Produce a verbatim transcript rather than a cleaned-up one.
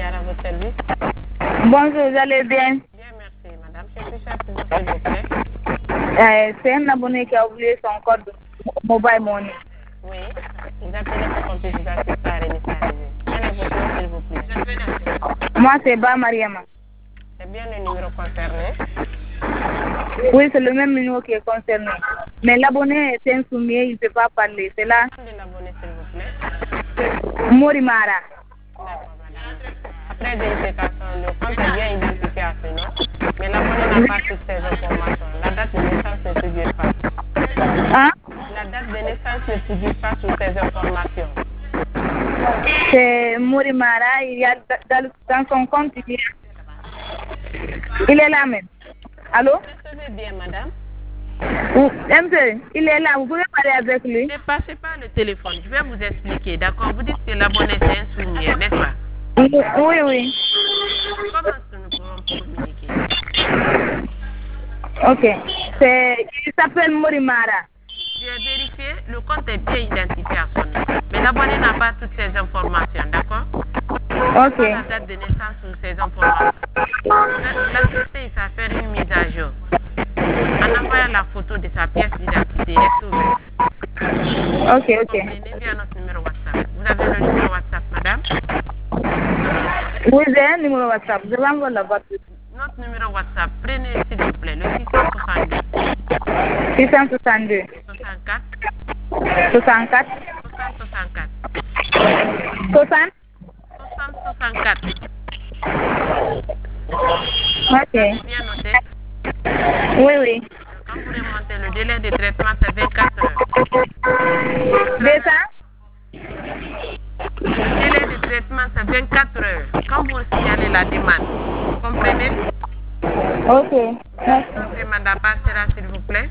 Diar à votre service. Bonjour, vous allez bien? Bien, merci, madame. Je suis chef pour vous, s'il vous plaît. Euh, c'est un abonné qui a oublié son code mobile money. Oui. Vous appelez pour qu'on puisse vous assister à réinitialiser. Quel est votre nom, s'il vous plaît? Moi, c'est Ba Mariama. C'est bien le numéro concerné? Oui, c'est le même numéro qui est concerné. Mais l'abonné est insoumis, il ne peut pas parler. C'est là. Le nom de l'abonné, s'il vous plaît. Morimara. D'accord, madame. Après vérification, le compte est bien identifié à ce nom, mais l'abonné n'a pas toutes ces informations. La date de naissance ne figure pas. Hein? La date de naissance ne figure pas sur ces informations. C'est Morimara, il y a dans, dans son compte, il, y a... il est là même. Allô? Vous recevez bien, madame? M C, il est là, vous pouvez parler avec lui? Ne passez pas le téléphone, je vais vous expliquer, d'accord? Vous dites que l'abonné c'est un souvenir, n'est-ce pas? Oui, oui. Comment est-ce que nous pouvons communiquer? Ok. C'est... Il s'appelle Morimara. J'ai vérifié, le compte est bien identifié à son nom. Mais l'abonné n'a pas toutes ces informations, d'accord? Ok. Pas la date de naissance ou ces informations. L'assister, il va faire une mise à jour. En envoyant la photo de sa pièce d'identité, est ouverte. Ok, ok. Comprenez bien notre numéro WhatsApp. Vous avez le numéro WhatsApp, madame? Oui, j'ai un numéro WhatsApp. Je l'envoie là-bas. Notre numéro WhatsApp, prenez s'il vous plaît, le six cent soixante-deux. six cent soixante-deux. soixante-quatre. soixante-quatre. soixante soixante-quatre. soixante. soixante soixante-quatre. Ok. Bien noté. Oui, oui. Quand vous remontez, le délai de traitement, c'est vingt-quatre heures. deux cents. Le délai de traitement, c'est vingt-quatre heures. Quand vous signalez la demande, vous comprenez? Ok. Merci. Votre demande à part sera, s'il vous plaît.